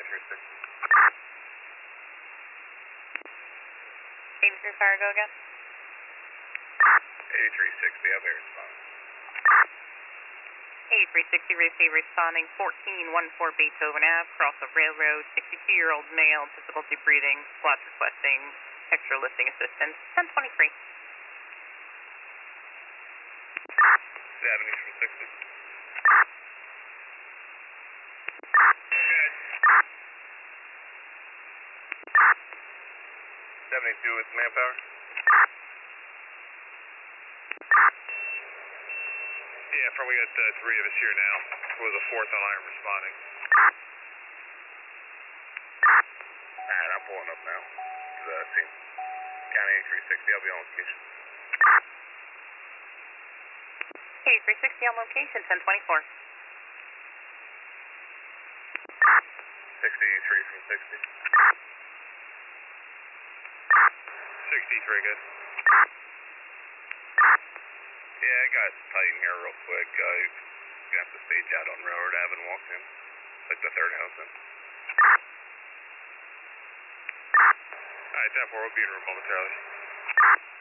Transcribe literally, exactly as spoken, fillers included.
three sixty. eighty-three Fire, go again. eighty-three sixty, I'll be responding. eighty-three sixty, receive responding fourteen fourteen Beethoven Ave, cross of railroad, sixty-two-year-old male, difficulty breathing, squats requesting extra lifting assistance, ten twenty-three. seventy from sixty. seventy-two with manpower. Yeah, from we got uh, three of us here now. With a fourth on iron responding. Alright, I'm pulling up now. To the scene. County eighty-three sixty, I'll be on location. eighty-three sixty on location, ten twenty-four. sixty-three from sixty. sixty-three, good. Yeah, I got Titan here real quick. Uh, you're gonna have to stage out on Railroad Ave and walk in. Like the third house in. Alright, ten four, we'll be in room momentarily.